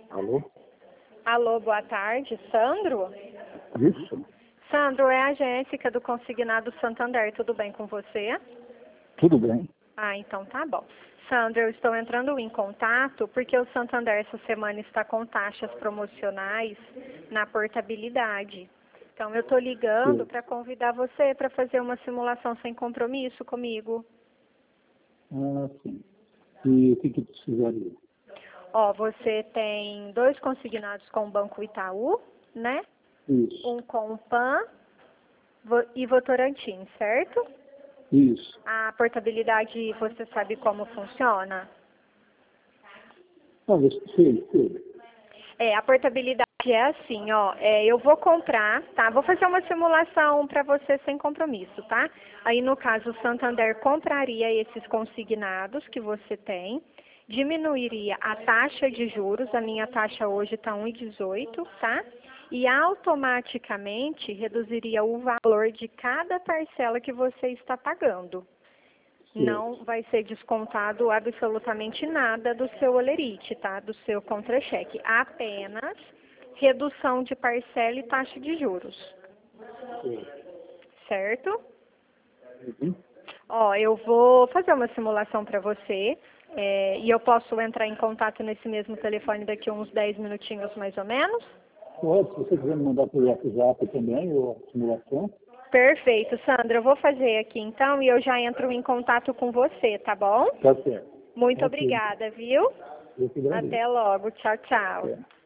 Alô? Alô, boa tarde. Sandro? Isso? Sandro, é a Jéssica do Consignado Santander. Tudo bem com você? Tudo bem. Ah, então tá bom. Sandro, eu estou entrando em contato porque o Santander essa semana está com taxas promocionais na portabilidade. Então eu estou ligando Sim. para convidar você para fazer uma simulação sem compromisso comigo. Ah, sim. E o que precisaria? Ó, você tem 2 consignados com o Banco Itaú, né? Isso. Um com o PAN e Votorantim, certo? Isso. A portabilidade, você sabe como funciona? Talvez sim. A portabilidade é assim, ó, eu vou comprar, tá? Vou fazer uma simulação para você sem compromisso, tá? Aí, no caso, o Santander compraria esses consignados que você tem, diminuiria a taxa de juros, a minha taxa hoje está 1,18, tá? E automaticamente reduziria o valor de cada parcela que você está pagando. Não vai ser descontado absolutamente nada do seu olerite, tá? Do seu contra-cheque. Apenas redução de parcela e taxa de juros. Sim. Certo? Uhum. Ó, eu vou fazer uma simulação para você. E eu posso entrar em contato nesse mesmo telefone daqui a uns 10 minutinhos mais ou menos? Pode, se você quiser me mandar pelo WhatsApp também, ou a simulação. Perfeito, Sandra. Eu vou fazer aqui então e eu já entro em contato com você, tá bom? Tá certo. Muito Ok. obrigada, viu? Eu que agradeço. Até logo. Tchau, tchau. É.